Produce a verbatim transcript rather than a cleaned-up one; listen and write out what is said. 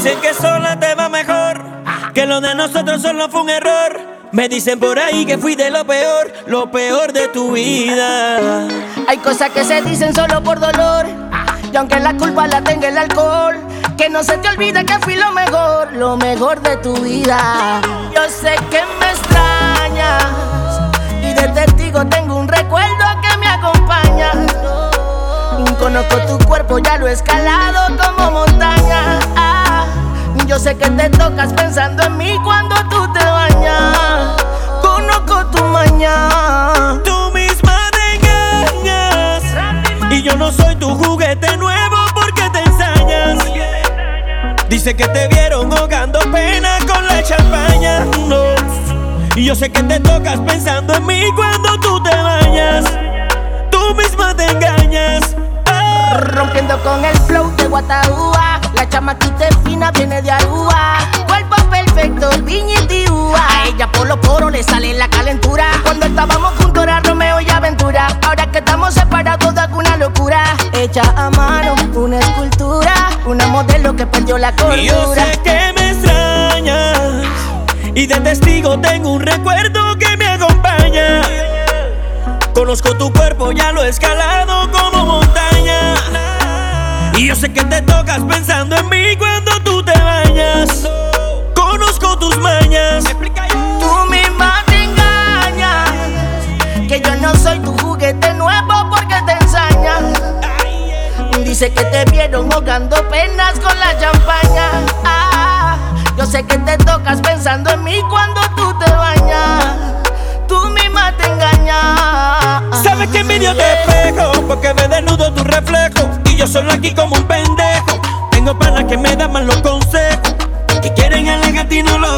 Dicen que sola te va mejor, que lo de nosotros solo fue un error. Me dicen por ahí que fui de lo peor, lo peor de tu vida. Hay cosas que se dicen solo por dolor, y aunque la culpa la tenga el alcohol, que no se te olvide que fui lo mejor, lo mejor de tu vida. Yo sé que me extrañas, y de testigo tengo un recuerdo que me acompaña. Conozco tu cuerpo, ya lo he escalado como montaña. Ah, yo sé que te tocas pensando en mí cuando tú te bañas. Conozco tu maña. Tú misma te engañas, y yo no soy tu juguete nuevo porque te ensañas. Dice que te vieron ahogando pena con la champaña. No, y yo sé que te tocas pensando en mí cuando tú te bañas. Tú misma te engañas. Rompiendo con el flow de Guataúa, la chamaquita es fina, viene de Aruba. Cuerpo perfecto, viñitiúa. A ella por los poros le sale la calentura. Cuando estábamos juntos era Romeo y Aventura. Ahora que estamos separados da una locura. Hecha a mano, una escultura, una modelo que perdió la cordura. Y yo sé que me extrañas, y de testigo tengo un recuerdo que me acompaña. Conozco tu cuerpo, ya lo he escalado como montaña. Y yo sé que te tocas pensando en mí cuando tú te bañas. Conozco tus mañas. Tú misma te engañas, que yo no soy tu juguete nuevo porque te ensañas. Dice que te vieron ahogando penas con la champaña. Ah, yo sé que te tocas pensando en mí cuando tú te bañas. Tú misma te engañas. Sabes que envidio te espejo, porque me desnudo tu reflejo, y yo solo aquí como un pendejo. Tengo panas que me dan malos consejos, que quieren alegar y no lo